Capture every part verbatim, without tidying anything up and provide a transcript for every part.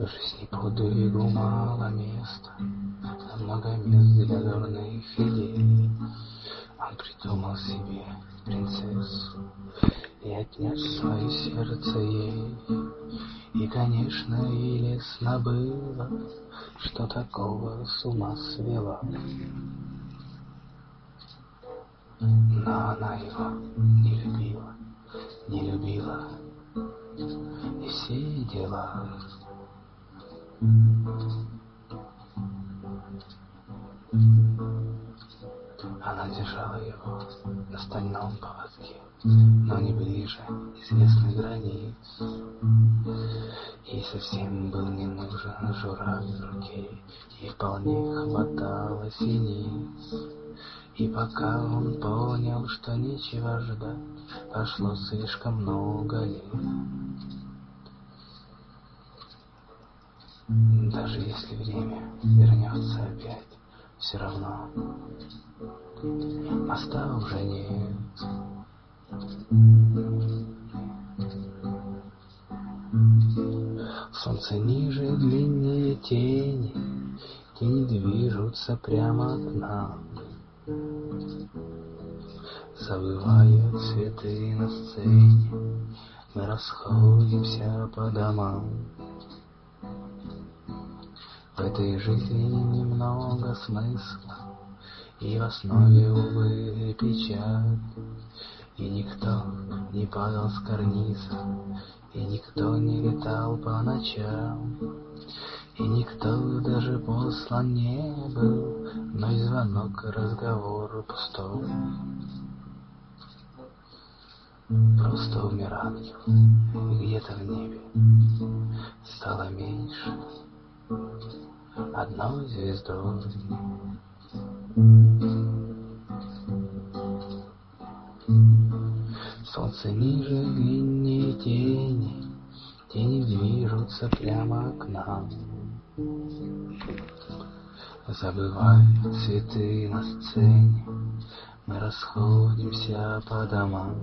В жизни подвигу мало места, а много мест для дурных идей. Он придумал себе принцессу и отнес свое сердце ей. И, конечно, и лестно было, что такого с ума свела. Но она его не любила, не любила, и все дела. Она держала его на стальном поводке, но не ближе известных границ. Ей совсем был не нужен журавль в руке, ей вполне хватало синиц. И пока он понял, что нечего ждать, прошло слишком много лет. Даже если время вернется опять, все равно моста уже нет. Солнце ниже, длиннее тени, тени движутся прямо к нам. Забывают цветы на сцене, мы расходимся по домам. В этой жизни немного смысла, и в основе, увы, печаль. И никто не падал с карниза, и никто не летал по ночам, и никто даже послан не был, но и звонок, разговор пустой. Просто умер ангел, и где-то в небе стало меньше одной звездой. Солнце ниже, длиннее тени, тени движутся прямо к нам. Забывай цветы на сцене, мы расходимся по домам.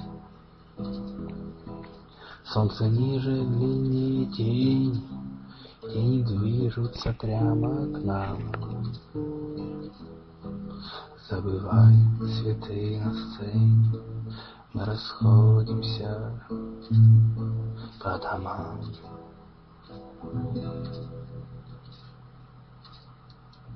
Солнце ниже, длиннее тени, тени движутся прямо к нам. Забывай цветы на сцене, мы расходимся по домам.